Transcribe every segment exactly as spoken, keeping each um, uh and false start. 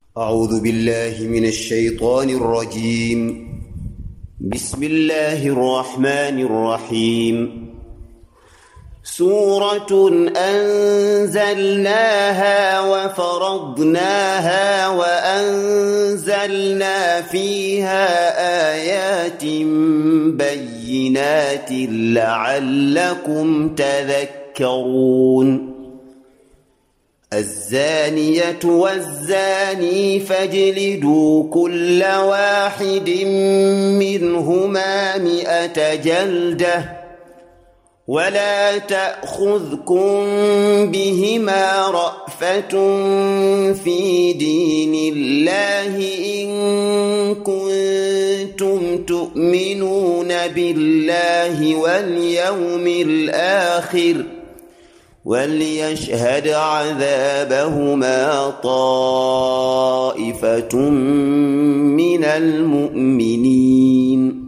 أعوذ بالله من الشيطان الرجيم. بسم الله الرحمن الرحيم. سورة أنزلناها وفرضناها وأنزلنا فيها آيات بينات لعلكم تذكرون. الزانية والزاني فاجلدوا كل واحد منهما مئة جلدة ولا تأخذكم بهما رأفة في دين الله إن كنتم تؤمنون بالله واليوم الآخر وليشهد عذابهما طائفة من المؤمنين.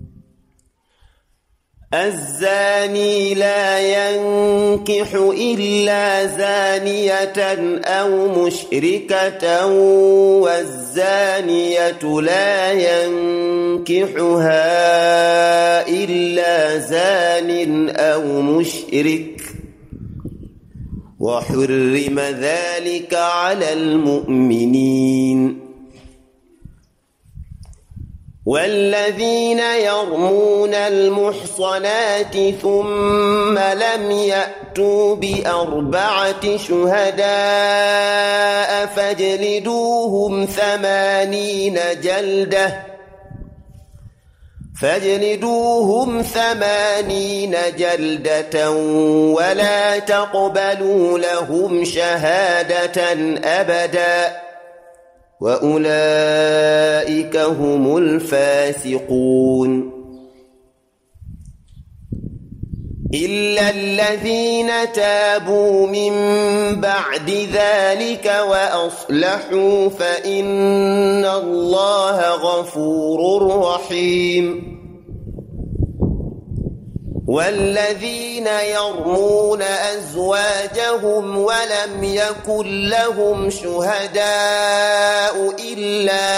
الزاني لا ينكح إلا زانية أو مشركة والزانية لا ينكحها إلا زان أو مشرك وحرم ذلك على المؤمنين. والذين يرمون المحصنات ثم لم يأتوا بأربعة شهداء فاجلدوهم ثمانين جلدة فاجلدوهم ثمانين جلدة ولا تقبلوا لهم شهادة أبدا وأولئك هم الفاسقون. إلا الذين تابوا من بعد ذلك وأصلحوا فإن الله غفور رحيم. والذين يرمون أزواجهم ولم يكن لهم شهداء إلا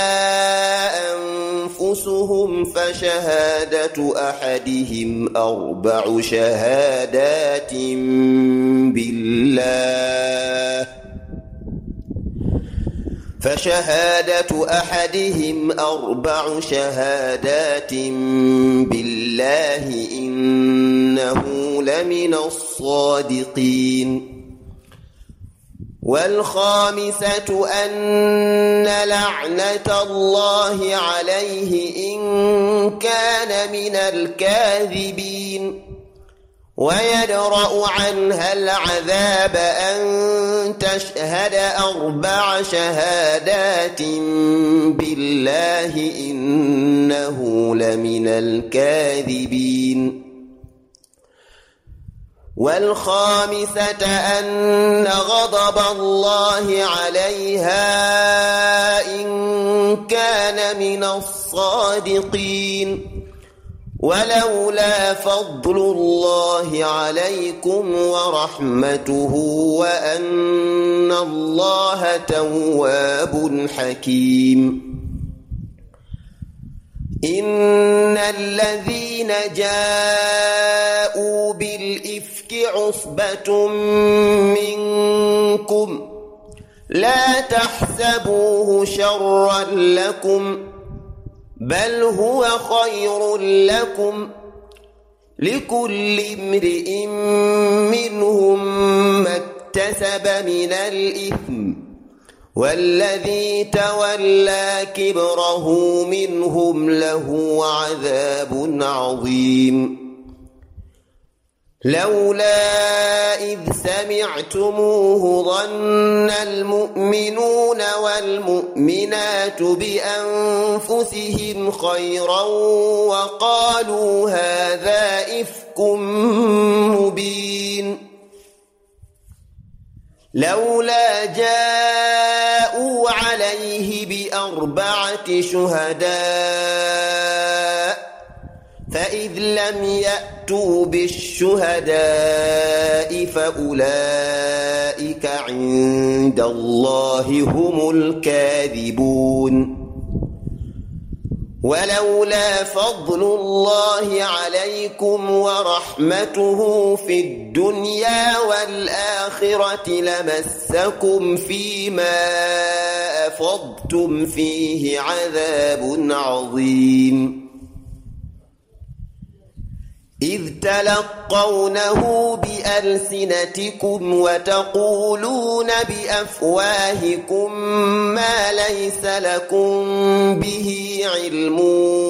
أنفسهم فشهادة أحدهم أربع شهادات بالله فشهادة أحدهم أربع شهادات بالله إنه لمن الصادقين. والخامسة أن لعنة الله عليه إن كان من الكاذبين ويدرأ عنها العذاب أن تشهد أربع شهادات بالله إنه لمن الكاذبين. والخامسة أن غضب الله عليها إن كان من الصادقين ولولا فضل الله عليكم ورحمته وأن الله تواب حكيم. إن الذين جاءوا بالإفك عصبة منكم لا تحسبوه شرا لكم بل هو خير لكم لكل امرئ منهم ما اكتسب من الإثم والذي تولى كبره منهم له عذاب عظيم. لولا إذ سمعتموه ظن المؤمنون والمؤمنات بأنفسهم خيرا وقالوا هذا إفك مبين. لولا جاءوا عليه بأربعة شهداء فإذ لم يأتوا بالشهداء فأولئك عند الله هم الكاذبون ولولا فضل الله عليكم ورحمته في الدنيا والآخرة لمسكم فيما أفضتم فيه عذاب عظيم إذ تلقونه بألسنتكم وتقولون بأفواهكم ما ليس لكم به علم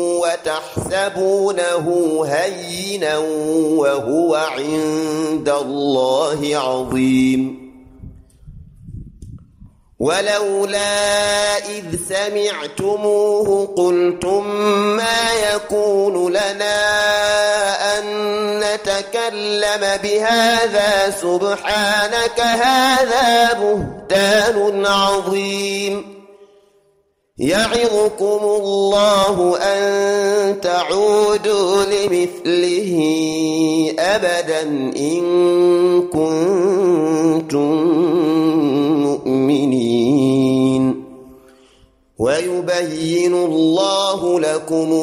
وتحسبونه هينا وهو عند الله عظيم ولولا إذ سمعتموه قلتم ما يكون لنا أن نتكلم بهذا سبحانك هذا بهتان عظيم يعظكم الله أن تعودوا لمثله أبدا إن كنتم مؤمنين ويبين الله لكم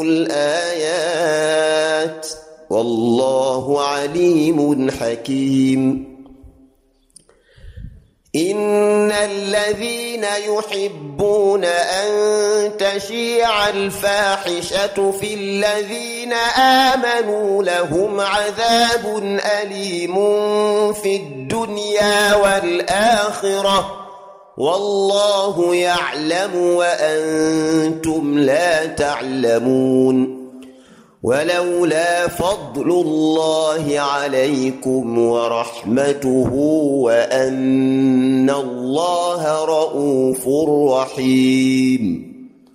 الآيات والله عليم حكيم إن الذين يحبون أن تشيع الفاحشة في الذين آمنوا لهم عذاب أليم في الدنيا والآخرة والله يعلم وأنتم لا تعلمون ولولا فضل الله عليكم ورحمته وأن الله رؤوف رحيم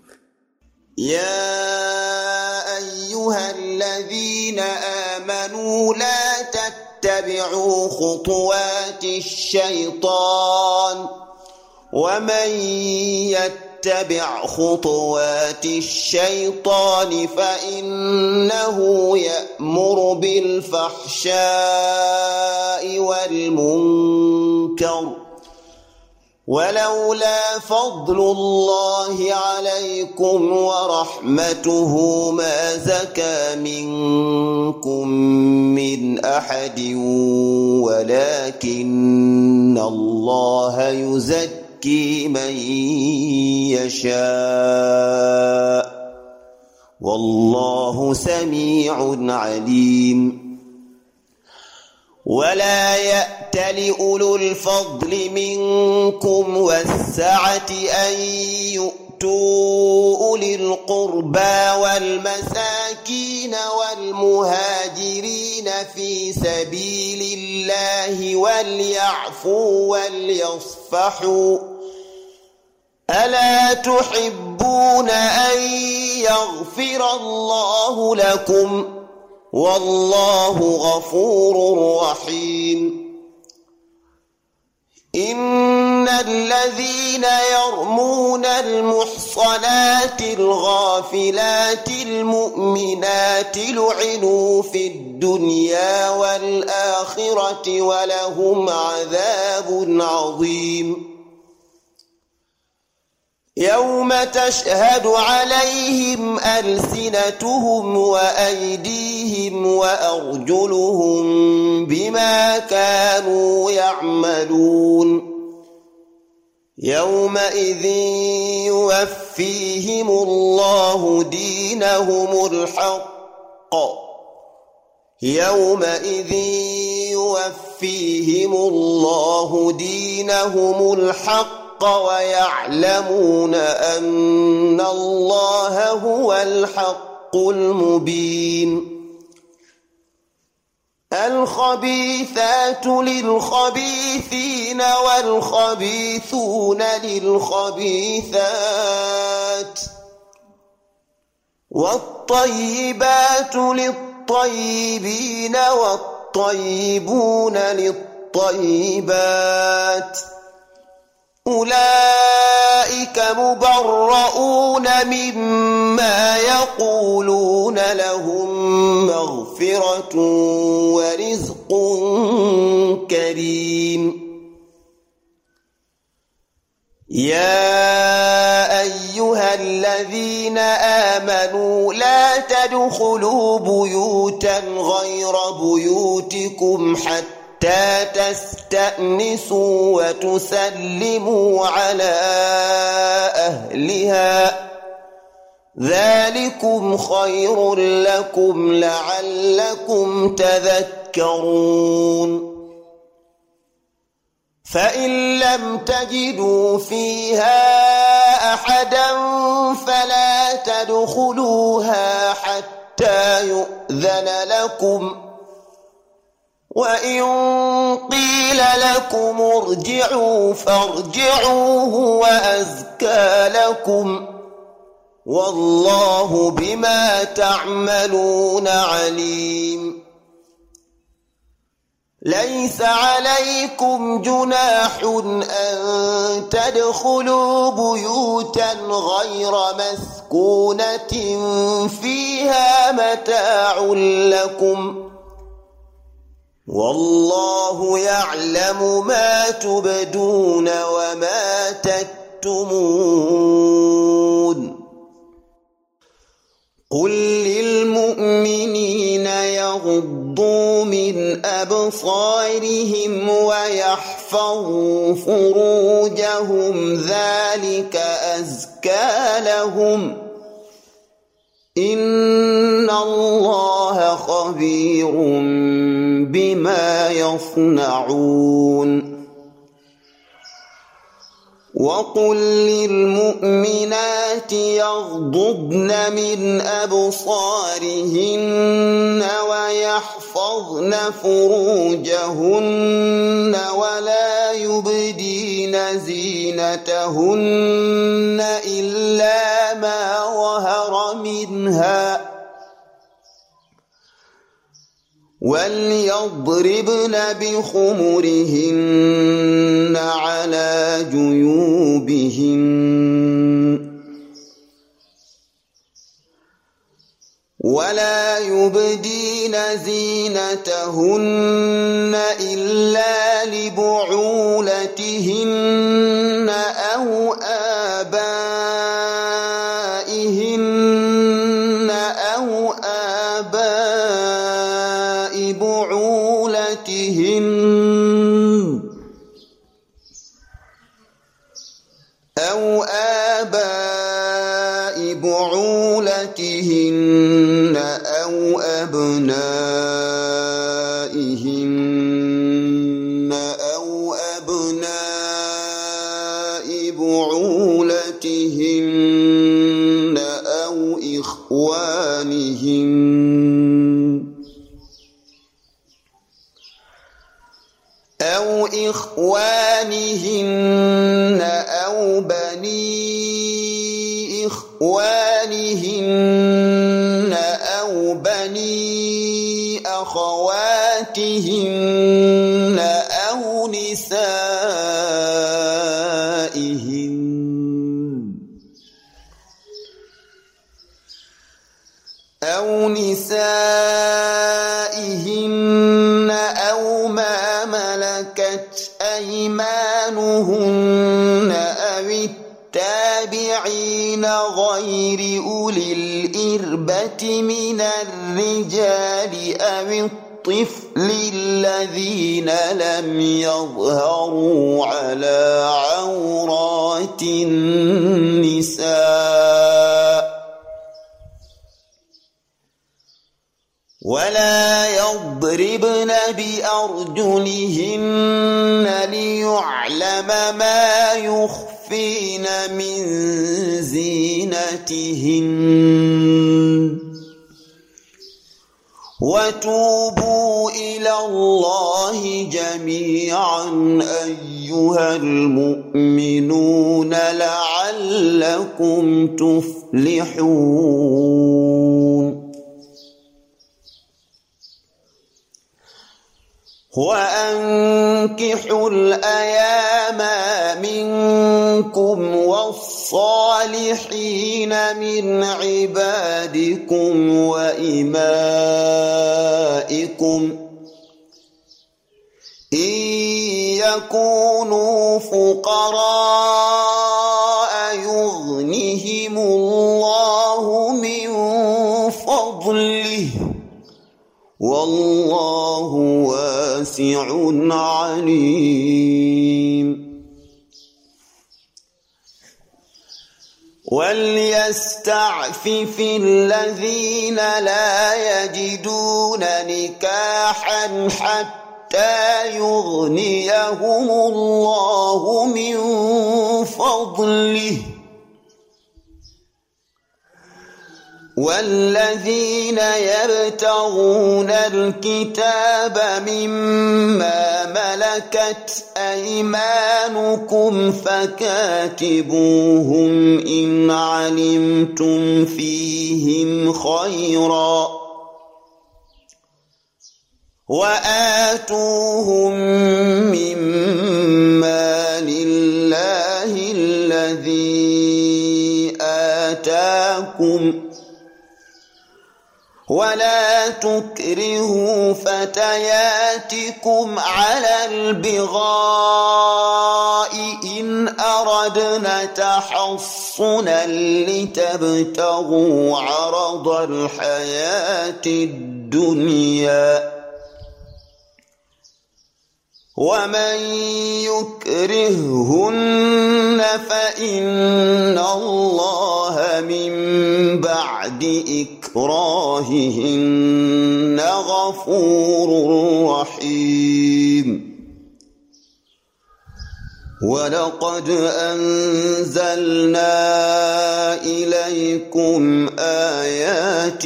يا أيها الذين آمنوا لا تتبعوا خطوات الشيطان ومن يتبع اتبع خطوات الشيطان فإنه يأمر بالفحشاء والمنكر ولولا فضل الله عليكم ورحمته ما زكى منكم من أحد ولكن الله يزكي من يشاء والله سميع عليم ولا يأتل أولو الفضل منكم والسعة أن يؤتوا أولي القربى والمساكين والمهاجرين في سبيل الله وليعفوا وليصفحوا ألا تحبون أن يغفر الله لكم والله غفور رحيم إن الذين يرمون المحصنات الغافلات المؤمنات لعنوا في الدنيا والآخرة ولهم عذاب عظيم يوم تشهد عليهم ألسنتهم وأيديهم وأرجلهم بما كانوا يعملون يومئذ يوفيهم الله دينهم الحق يومئذ يوفيهم الله دينهم الحق ويعلمون أن الله هو الحق المبين الخبيثات للخبيثين والخبيثون للخبيثات والطيبات للطيبين والطيبون للطيبات أولئك مبرؤون مما ما يقولون لهم مغفرة ورزق كريم يا أيها الذين آمنوا لا تدخلوا بيوتا غير بيوتكم حتى تستأنسوا وتسلموا على أهلها ذلكم خير لكم لعلكم تذكرون فإن لم تجدوا فيها أحدا فلا تدخلوها حتى يؤذن لكم وإن قيل لكم ارجعوا فارجعوا هو أزكى لكم والله بما تعملون عليم ليس عليكم جناح أن تدخلوا بيوتا غير مسكونة فيها متاع لكم والله يعلم ما تبدون وما تكتمون قل للمؤمنين يغضوا من أبصارهم ويحفظوا فروجهم ذلك أزكى لهم إن الله خبير بما يصنعون وقل للمؤمنات يغضضن من أبصارهن ويحفظن فروجهن ولا يبدين زينتهن إلا ما ظهر منها وليضربن بخمرهن على جيوبهن ولا يبدين زينتهن إلا لبعولتهن أو آبائهن أو آباء بعولتهن أو آباء بعولتهن أو أبنائهن أو أبناء بعولتهن أو إخوانهن أو إخوانهن أو بني إخوانهن أو بني أخواتهن أو نسائهن أو نسائهن أو ما ملكت أيمانهن أو التابعين غير أولي الإربة من الرجال أو الطفل الذين لم يظهروا على عورات النساء ولا يضربن بأرجلهن ليعلم ما يخفين من زينتهن وتوبوا إلى الله جميعا أيها المؤمنون لعلكم تفلحون وأنكحوا الأيام منكم والصالحين الصالحين من عبادكم وإمائكم إن يكونوا فقراء يغنهم الله من فضله والله واسع عليم وليستعفف الذين لا يجدون نكاحا حتى يغنيهم الله من فضله والذين يبتغون الكتاب مما ملكت أيمانكم فكاتبوهم إن علمتم فيهم خيرا وآتوهم مما لله الذي آتاكم ولا تكرهوا فتياتكم على البغاء إن أردنا تحصنا لتبتغوا عرض الحياة الدنيا ومن يكرههن فإن الله من بعد إكراههن غفور رحيم ولقد أنزلنا إليكم آيات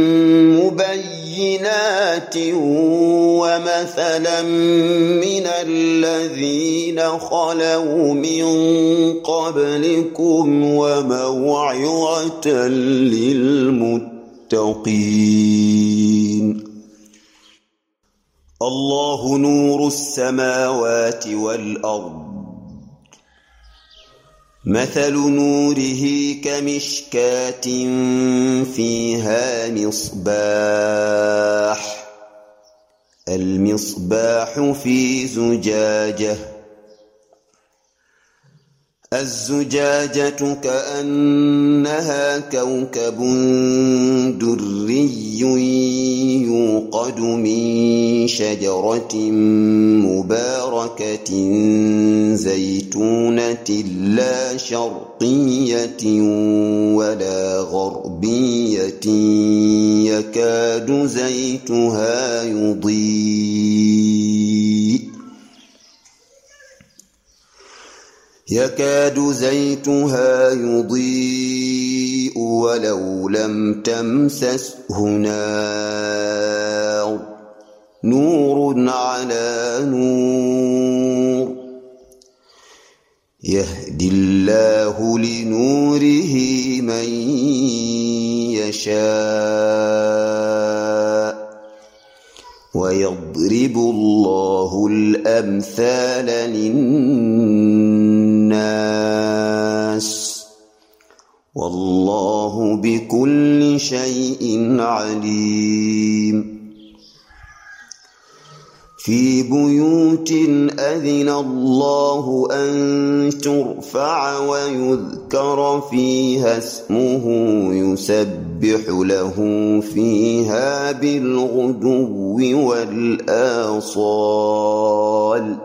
مبينات ومثلا من الذين خلوا من قبلكم وموعظة للمتقين الله نور السماوات والأرض مثل نوره كمشكاة فيها مصباح المصباح في زجاجة الزجاجة كأنها كوكب دري يوقد من شجرة مباركة زيتونة لا شرقية ولا غربية يكاد زيتها يضيء يكاد زيتها يضيء ولو لم تمسسه نار نور على نور يهدي الله لنوره من يشاء ويضرب الله الأمثال للناس والله بكل شيء عليم في بيوت أذن الله أن ترفع ويذكر فيها اسمه يسبح له فيها بالغدو والآصال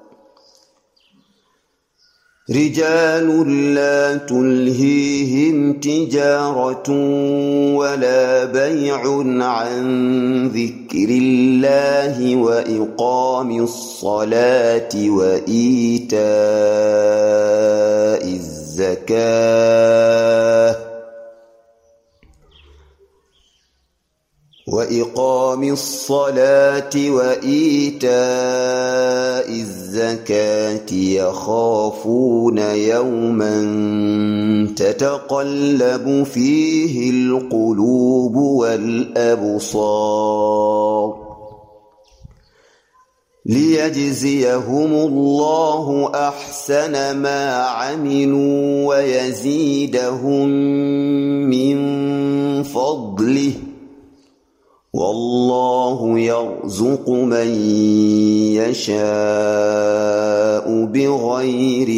رجال لا تلهيهم تجارة ولا بيع عن ذكر الله وإقام الصلاة وإيتاء الزكاة وإقام الصلاة وإيتاء الزكاة يخافون يوما تتقلب فيه القلوب والأبصار ليجزيهم الله أحسن ما عملوا ويزيدهم من فضله والله يرزق من يشاء بغير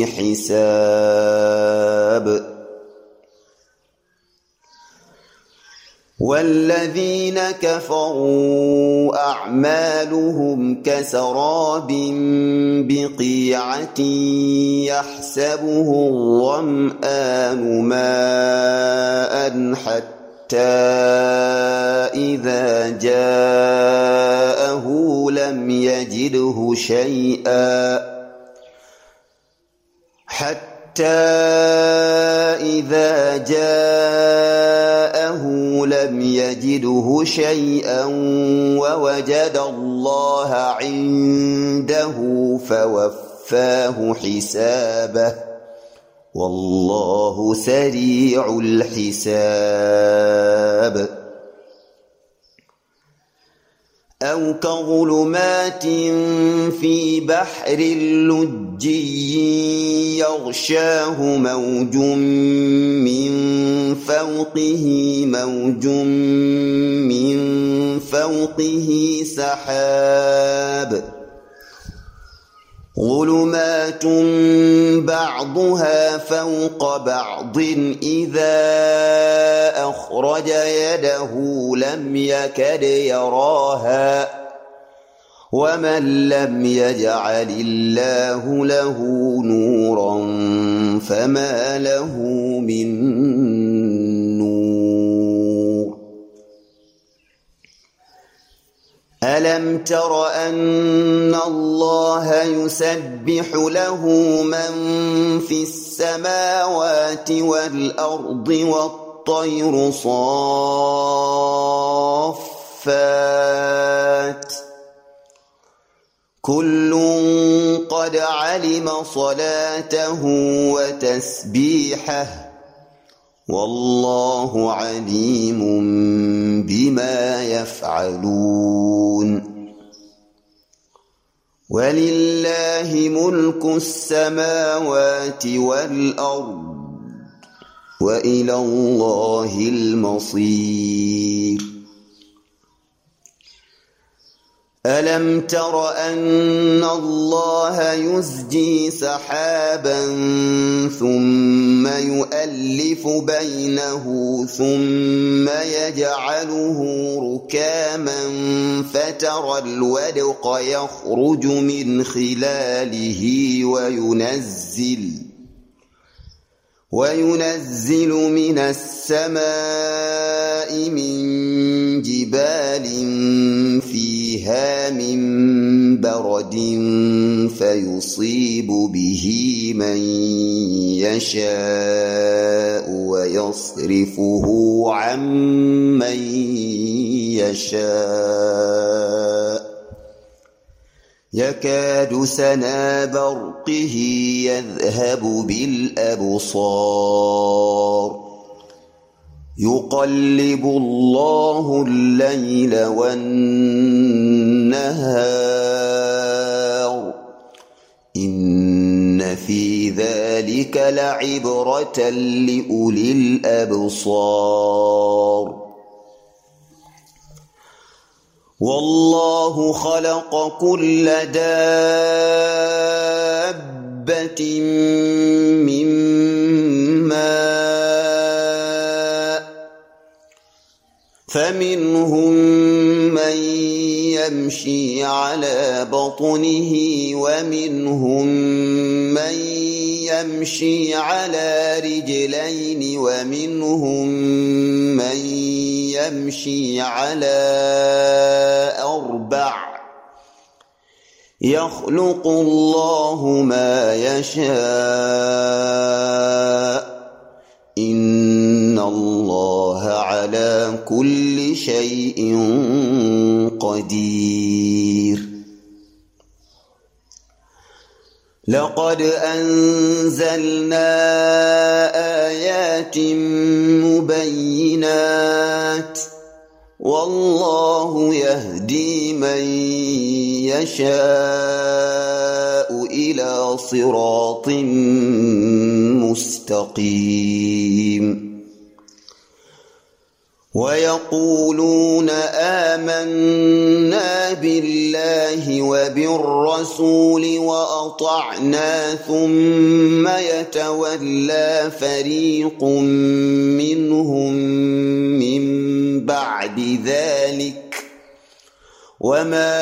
حساب والذين كفروا أعمالهم كسراب بقيعة يحسبه الظمآن ماء حتى إذا جاءه لم يجده شيئا حتى إذا جاءه لم يجده شيئا ووجد الله عنده فوفاه حسابه والله سريع الحساب أو كظلمات في بحر لجي يغشاه موج من فوقه موج من فوقه سحاب ظلمات بعضها فوق بعض إذا أخرج يده لم يكد يراها ومن لم يجعل الله له نورا فما له من نور ألم تر أن الله يسبح له من في السماوات والأرض والطير صافات كل قد علم صلاته وتسبيحه والله عليم بما يفعلون ولله ملك السماوات والأرض وإلى الله المصير ألم تر أن الله يزجي سحابا ثم يؤلف بينه ثم يجعله ركاما فترى الودق يخرج من خلاله وينزل وينزل من السماء من جبال فيها من برد فيصيب به من يشاء ويصرفه عن من يشاء يكاد سنا برقه يذهب بالأبصار يقلب الله الليل والنهار إن في ذلك لعبرة لأولي الأبصار والله خلق كل دابة من ماء فمنهم من يمشي على بطنه ومنهم من يمشي على رجلين ومنهم من يمشي على أربع يخلق الله ما يشاء إن الله على كل شيء قدير لقد أنزلنا آيات مبينات والله يهدي من يشاء إلى صراط مستقيم ويقولون آمنا بالله وبالرسول وأطعنا ثم يتولى فريق منهم من بعد ذلك وما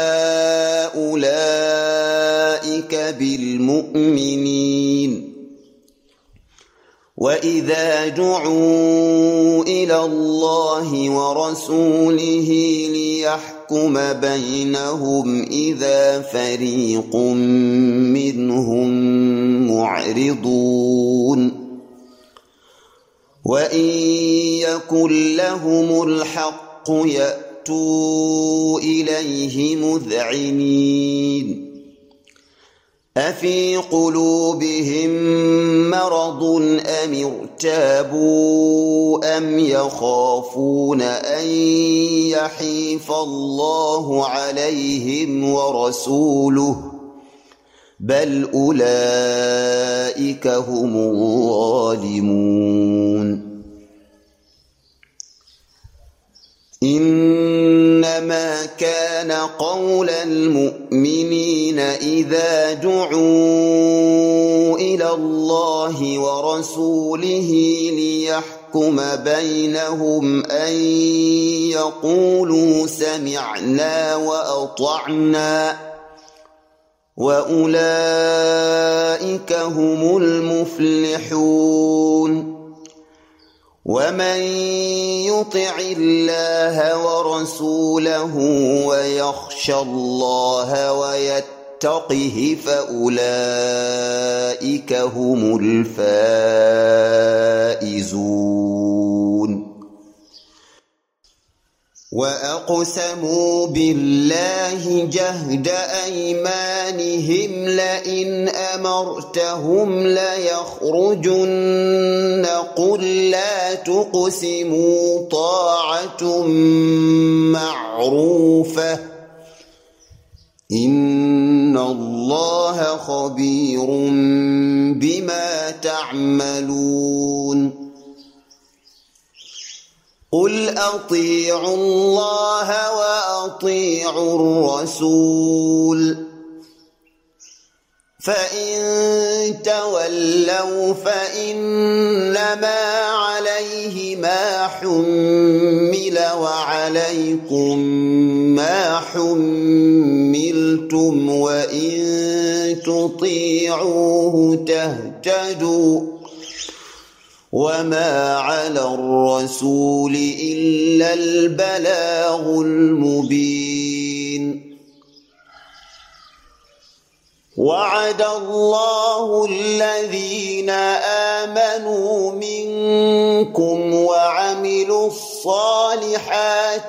أولئك بالمؤمنين وإذا دعوا إلى الله ورسوله ليحكم بينهم إذا فريق منهم معرضون وإن يكن لهم الحق يأتوا إليه مذعنين أفي قلوبهم مرض أم ارتابوا أم يخافون أن يحيف الله عليهم ورسوله بل أولئك هم الظالمون إنما كان قول المؤمنين إذا دعوا إلى الله ورسوله ليحكم بينهم أن يقولوا سمعنا وأطعنا وأولئك هم المفلحون ومن يطع الله ورسوله ويخشى الله ويتقه فأولئك هم الفائزون وأقسموا بالله جهد أيمانهم لئن أمرتهم ليخرجن قل لا تقسموا طاعة معروفة إن الله خبير بما تعملون قل أطيعوا الله وأطيعوا الرسول فإن تولوا فإنما عليه ما حمل وعليكم ما حملتم وإن تطيعوه تهتدوا وما على الرسول إلا البلاغ المبين وعد الله الذين آمنوا منكم وعملوا الصالحات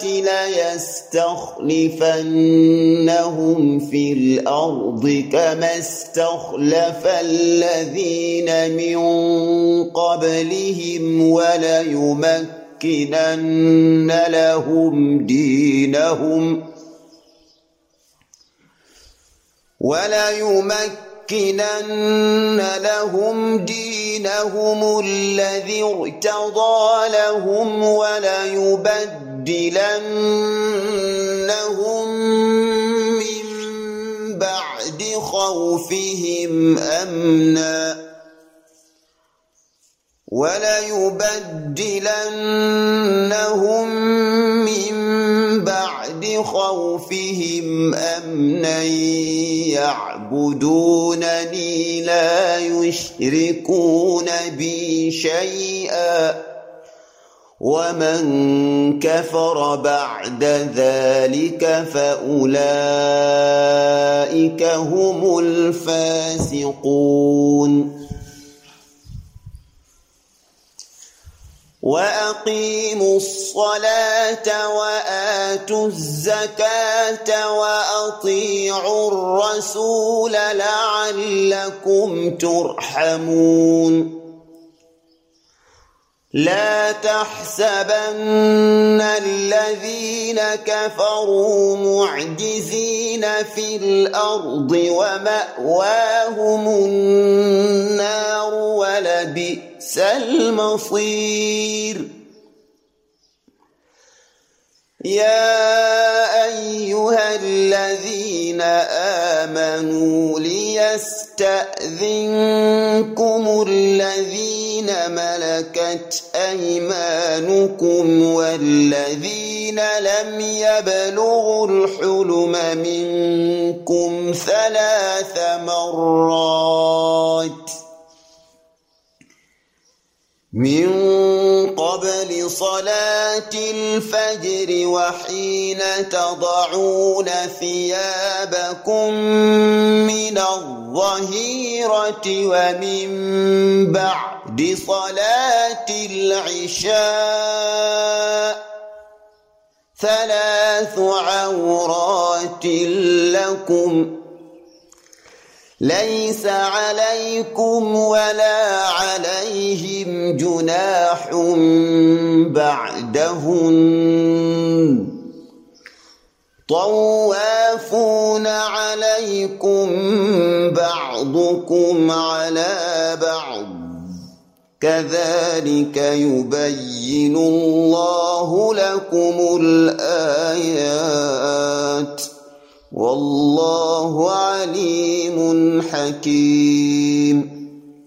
ليستخلفنهم في الأرض كما استخلف الذين من قبلهم وليمكنن لهم دينهم وليمكنن لهم دينهم الذي ارتضى لهم وليبدلنهم من بعد خوفهم أمنا وليبدلنهم من بعد خوفهم أمنا يعبدونني لا يشركون بي شيئا ومن كفر بعد ذلك فأولئك هم الفاسقون وأقيموا الصلاة وآتوا الزكاة وأطيعوا الرسول لعلكم ترحمون لا تحسبن الذين كفروا معجزين في الأرض ومأواهم النار ولبئس المصير يا أيها الذين آمنوا ليستأذنكم الذين ملكت أيمانكم والذين لم يبلغوا الحلم منكم ثلاث مرات من قبل صلاة الفجر وحين تضعون ثيابكم من الظهيرة ومن بعد صلاة العشاء ثلاث عورات لكم ليس عليكم ولا عليهم جناح بعدهن طوافون عليكم بعضكم على بعض كذلك يبين الله لكم الآيات والله عليم حكيم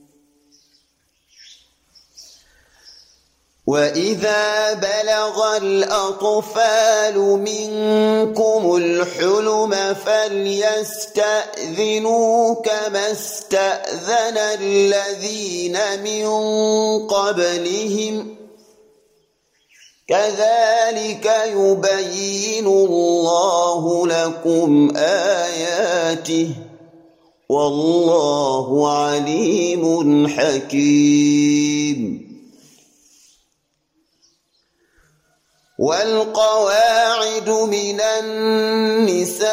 وإذا بلغ الأطفال منكم الحلم فليستأذنوا كما استأذن الذين من قبلهم كذلك يبين الله لكم آياته والله عليم حكيم والقواعد من النساء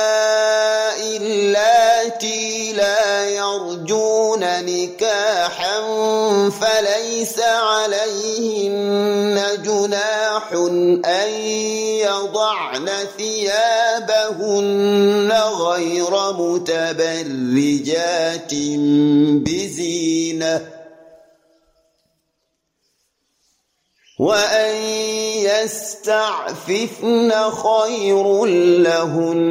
اللاتي لا يرجون نكاحا فليس عليهن جناح أن يضعن ثيابهن غير متبرجات بزينة وأن يستعففن خير لهن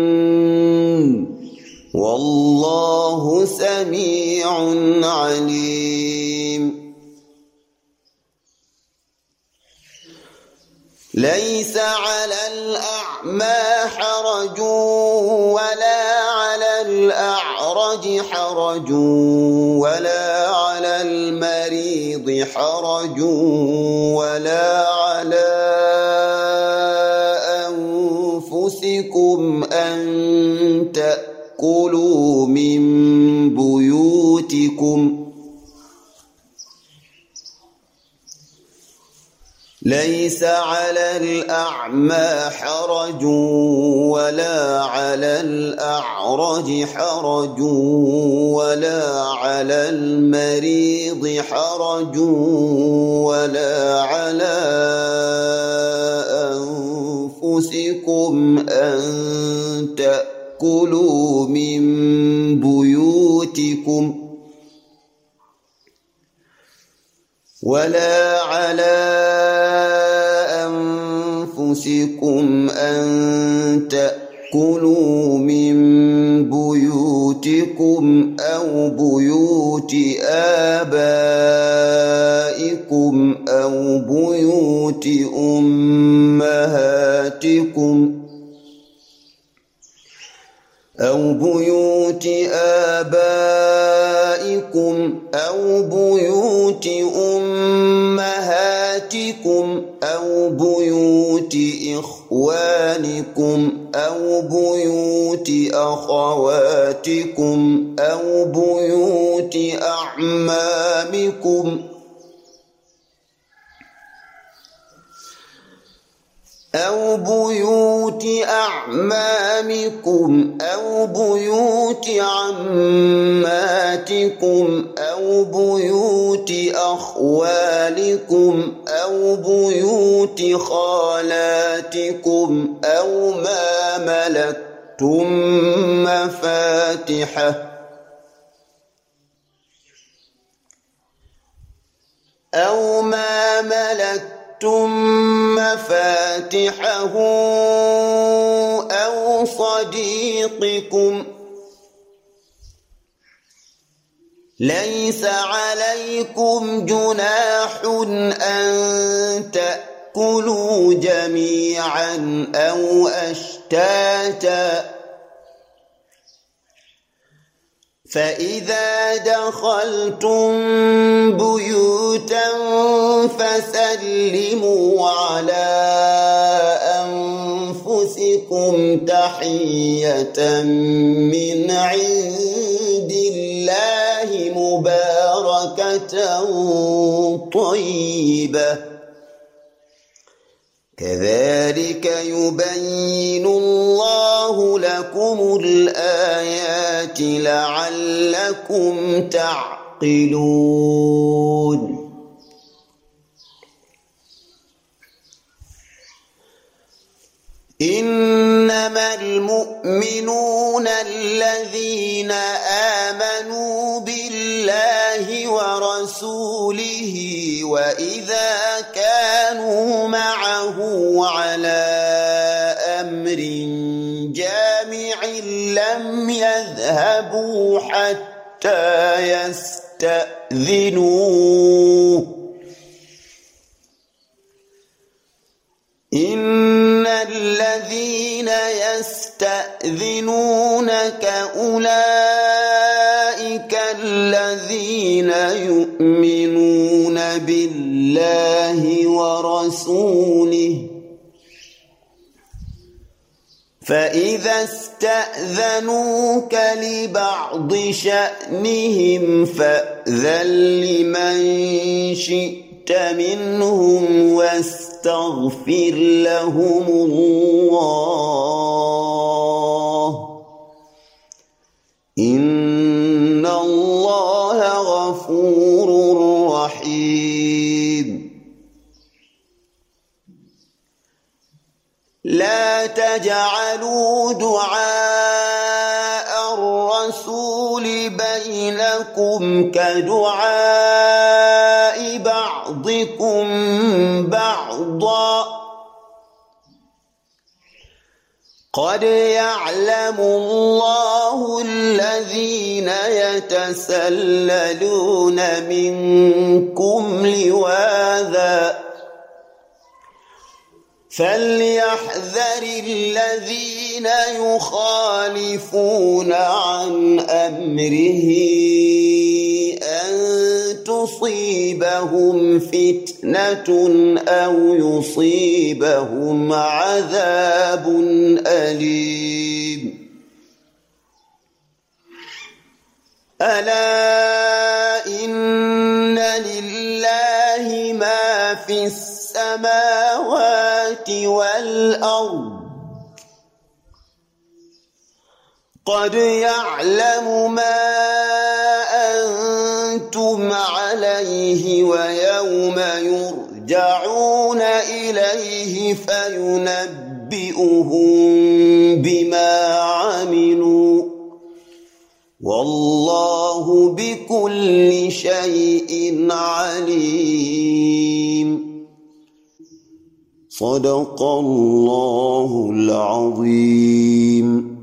والله سميع عليم ليس على الأعمى حرج ولا على الأعرج حرج ولا على المريض حرج ولا على أنفسكم أن تأكلوا من بيوتكم ليس على الأعمى حرج ولا على الأعرج حرج ولا على المريض حرج ولا على أنفسكم أن تأكلوا من بيوتكم ولا على أنفسكم أن تأكلوا من بيوتكم أو بيوت آبائكم أو بيوت أمهاتكم أو بيوت آبائكم أو بيوت أمهاتكم أو بيوت إخوانكم أو بيوت أخواتكم أو بيوت أعمامكم أو بيوت أعمامكم أو بيوت عماتكم أو أو بيوت أخوالكم أو بيوت خالاتكم أو ما ملكتم مفاتحه أو ما ملكتم مفاتحه أو صديقكم ليس عليكم جناح أن تأكلوا جميعا أو أشتاتا فإذا دخلتم بيوتا فسلموا على أنفسكم تحية من عند الله مباركة طيبة كذلك يبين الله لكم الآيات لعلكم تعقلون إنما المؤمنون الذين آمنوا بالله ورسوله وإذا كانوا معه على أمر جامع لم يذهبوا حتى يستأذنوه إن الذين يستأذنونك أولئك الذين يؤمنون بالله ورسوله فإذا استأذنوك لبعض شأنهم فأذن لمن شئت منهم واستغفر لهم الله إن الله غفور رحيم لا تجعلوا دعاء الرسول بينكم كدعاء بعضكم بعضا قد يعلم الله الذين يتسللون منكم لواذا فليحذر الذين يخالفون عن أمره أن تصيبهم فتنة أو يصيبهم عذاب أليم ألا إن لله ما في السماوات والأرض قد يعلم ما أنتم عليه ويوم يرجعون إليه فينبئهم بما عملوا والله بكل شيء عليم صدق الله العظيم.